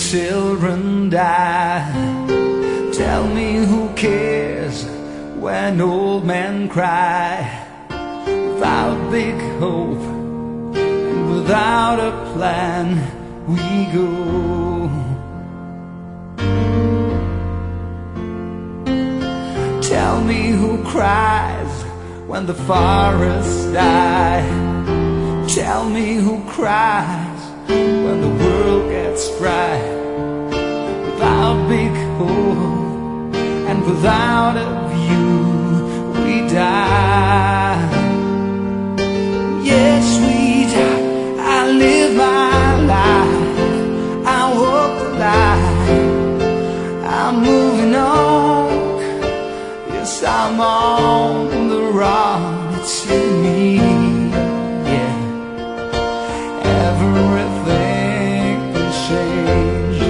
children die. Tell me who cares when old men cry. Without big hope and without a plan we go. Tell me who cries when the forests die. Tell me who cries when the world gets dry. Without big hope and without a view we die. Yes, we die. I live my life, I walk the line, I'm moving on. Yes, I'm on the run to me. Yeah, everything can change.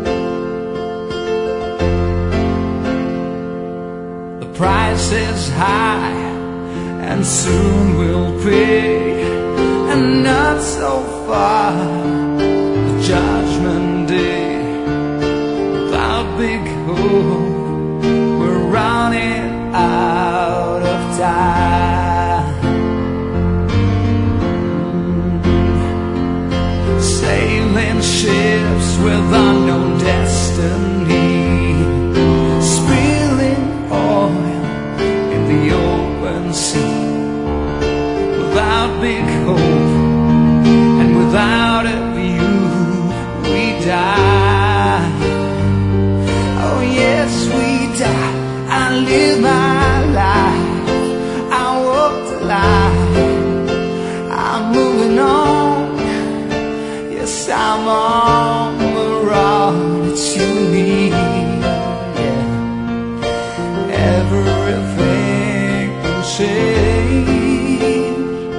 The price is high and soon we'll pay, and not so far, the judgment day. Without big hope we're running out of time. Sailing ships with unknown destiny, spilling oil in the open sea. Without big hope and without a view we die. Oh yes, we die. I live my life, I walk the line, I'm moving on. Yes, I'm on the road to me. Yeah, everything can change.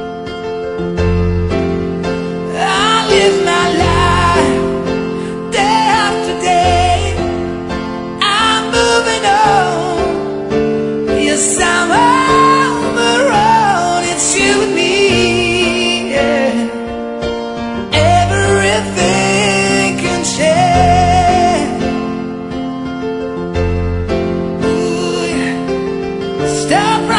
I live my life day after day, I'm moving on. Yes, I'm on the road, it's you and me. Yeah, everything can change. Ooh, yeah. Stop